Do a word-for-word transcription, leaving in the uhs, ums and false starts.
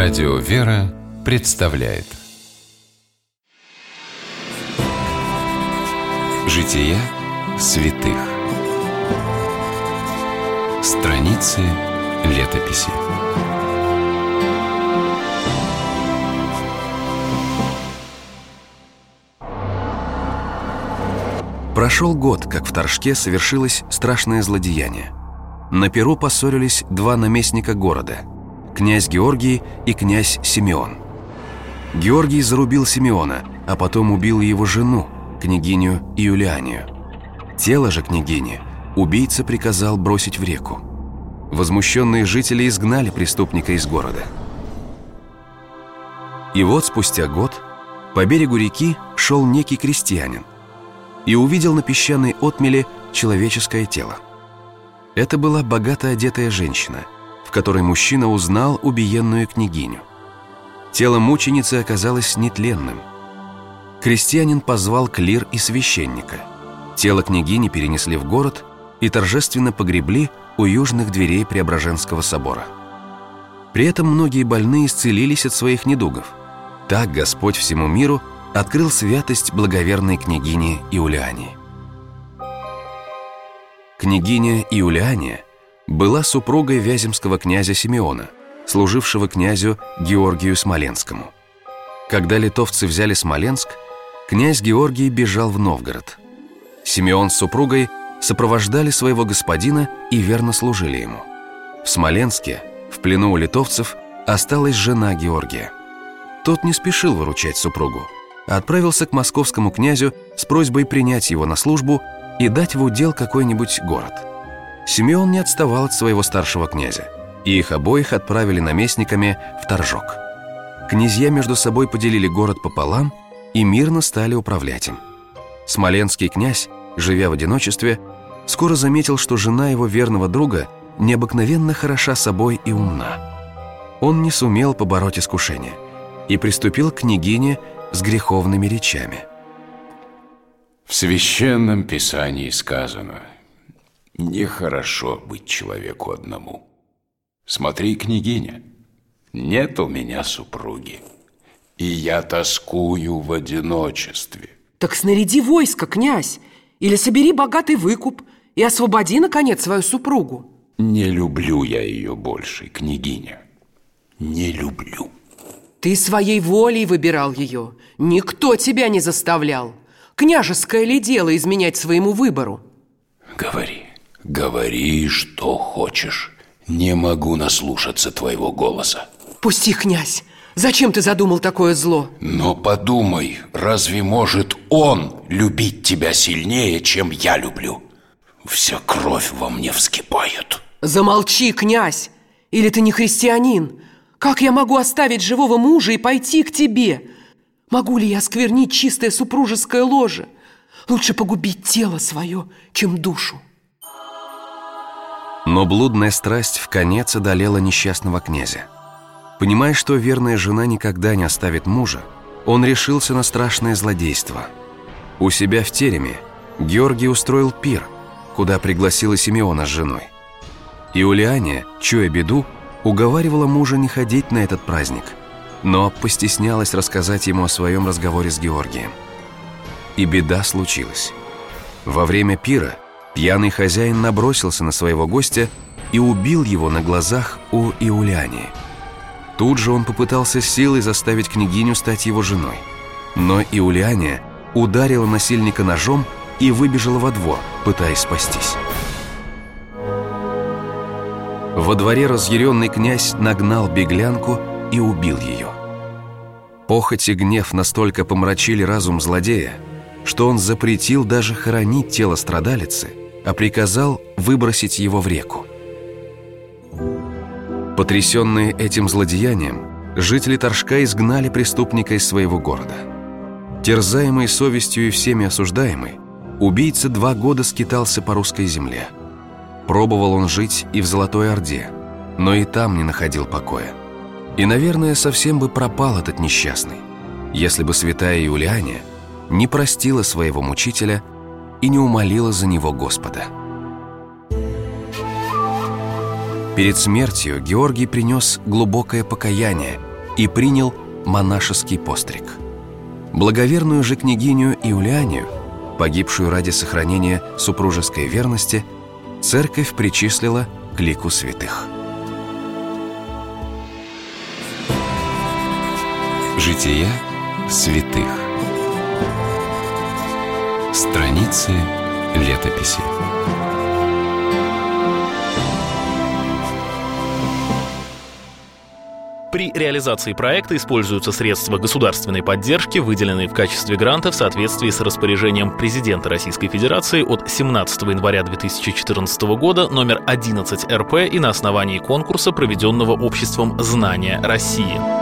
Радио «Вера» представляет Жития святых. Страницы летописи. Прошел год, как в Торжке совершилось страшное злодеяние. На Перу поссорились два наместника города – князь Георгий и князь Симеон. Георгий зарубил Симеона, а потом убил его жену, княгиню Иулианию. Тело же княгини убийца приказал бросить в реку. Возмущенные жители изгнали преступника из города. И вот спустя год по берегу реки шел некий крестьянин и увидел на песчаной отмеле человеческое тело. Это была богато одетая женщина, в которой мужчина узнал убиенную княгиню. Тело мученицы оказалось нетленным. Крестьянин позвал клир и священника. Тело княгини перенесли в город и торжественно погребли у южных дверей Преображенского собора. При этом многие больные исцелились от своих недугов. Так Господь всему миру открыл святость благоверной княгини Иулиании. Княгиня Иулиания была супругой вяземского князя Симеона, служившего князю Георгию Смоленскому. Когда литовцы взяли Смоленск, князь Георгий бежал в Новгород. Симеон с супругой сопровождали своего господина и верно служили ему. В Смоленске, в плену у литовцев, осталась жена Георгия. Тот не спешил выручать супругу, а отправился к московскому князю с просьбой принять его на службу и дать в удел какой-нибудь город. Симеон не отставал от своего старшего князя, и их обоих отправили наместниками в Торжок. Князья между собой поделили город пополам и мирно стали управлять им. Смоленский князь, живя в одиночестве, скоро заметил, что жена его верного друга необыкновенно хороша собой и умна. Он не сумел побороть искушение и приступил к княгине с греховными речами. В Священном Писании сказано: нехорошо быть человеку одному. Смотри, княгиня, нет у меня супруги, и я тоскую в одиночестве. Так снаряди войско, князь, или собери богатый выкуп и освободи, наконец, свою супругу. Не люблю я ее больше, княгиня, не люблю. Ты своей волей выбирал ее, никто тебя не заставлял. Княжеское ли дело изменять своему выбору? Говори, говори, что хочешь. Не могу наслушаться твоего голоса. Пусти, князь. Зачем ты задумал такое зло? Но подумай, разве может он любить тебя сильнее, чем я люблю? Вся кровь во мне вскипает. Замолчи, князь. Или ты не христианин? Как я могу оставить живого мужа и пойти к тебе? Могу ли я осквернить чистое супружеское ложе? Лучше погубить тело свое, чем душу. Но блудная страсть вконец одолела несчастного князя. Понимая, что верная жена никогда не оставит мужа, он решился на страшное злодейство. У себя в тереме Георгий устроил пир, куда пригласила Симеона с женой. Иулиания, чуя беду, уговаривала мужа не ходить на этот праздник, но постеснялась рассказать ему о своем разговоре с Георгием. И беда случилась. Во время пира пьяный хозяин набросился на своего гостя и убил его на глазах у Иулиании. Тут же он попытался силой заставить княгиню стать его женой. Но Иулиания ударила насильника ножом и выбежала во двор, пытаясь спастись. Во дворе разъяренный князь нагнал беглянку и убил ее. Похоть и гнев настолько помрачили разум злодея, что он запретил даже хоронить тело страдалицы, а приказал выбросить его в реку. Потрясенные этим злодеянием, жители Торжка изгнали преступника из своего города. Терзаемый совестью и всеми осуждаемый, убийца два года скитался по русской земле. Пробовал он жить и в Золотой Орде, но и там не находил покоя. И, наверное, совсем бы пропал этот несчастный, если бы святая Иулиания не простила своего мучителя и не умолила за него Господа. Перед смертью Георгий принес глубокое покаяние и принял монашеский постриг. Благоверную же княгиню Иулианию, погибшую ради сохранения супружеской верности, церковь причислила к лику святых. Жития святых. Страницы летописи. При реализации проекта используются средства государственной поддержки, выделенные в качестве гранта в соответствии с распоряжением президента Российской Федерации от семнадцатого января две тысячи четырнадцатого года номер одиннадцать эр пэ и на основании конкурса, проведенного обществом «Знания России».